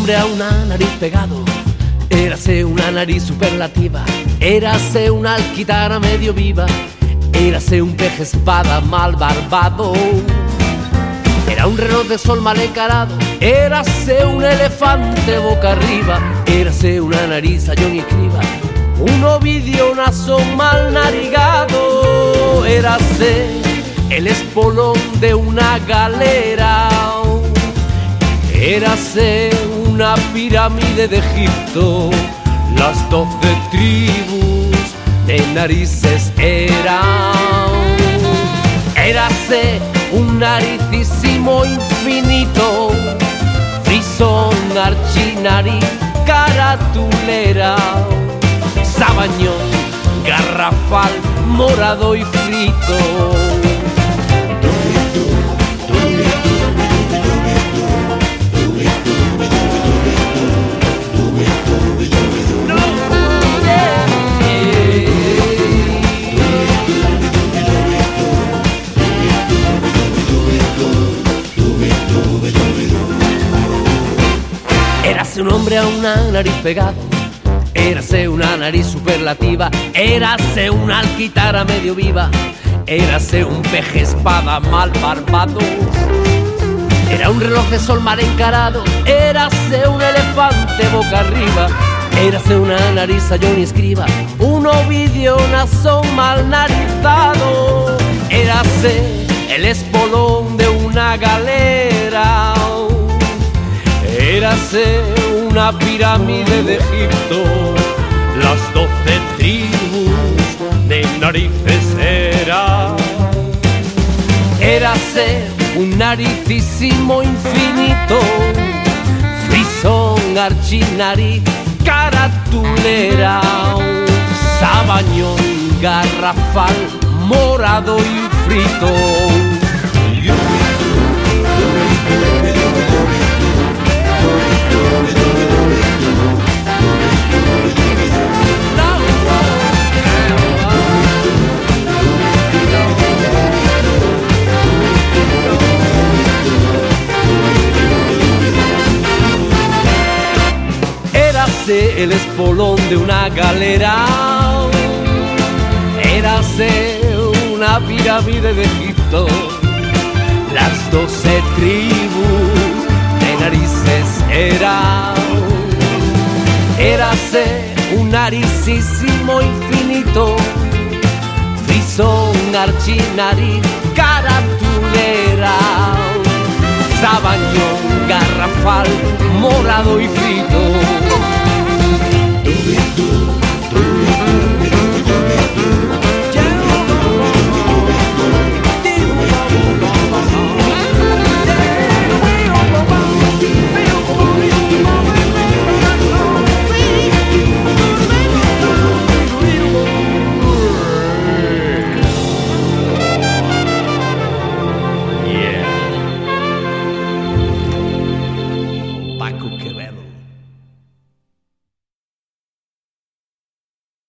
nombre a una nariz pegado. Érase una nariz superlativa, érase una alquitara medio viva, érase un pez espada mal barbado, era un reloj de sol mal encarado, érase un elefante boca arriba, érase una nariz ayón y criba, un Ovidio Nasón mal narigado, érase el espolón de una galera, érase una pirámide de Egipto, las 12 tribus de narices eran. Érase un naricísimo infinito, frisón, archinariz, caratulera, sabañón, garrafal, morado y frito. Érase un hombre a una nariz pegado, érase una nariz superlativa, érase una alquitara medio viva, érase un peje espada mal barbado, era un reloj de sol mal encarado, érase un elefante boca arriba, érase una nariz ayón y escriba, un Ovidio Nasón mal narizado, érase el espolón de una galera, érase una pirámide de Egipto, las 12 tribus de narices eran. Érase un naricísimo infinito, frisón, archinariz, caratulera, sabañón, garrafal, morado y frito. Érase el espolón de una galera, érase una pirámide de Egipto, las 12 tribus de narices eran. Érase un naricísimo infinito, frisón, archinariz, caratulera, sabañón, garrafal, morado y frito.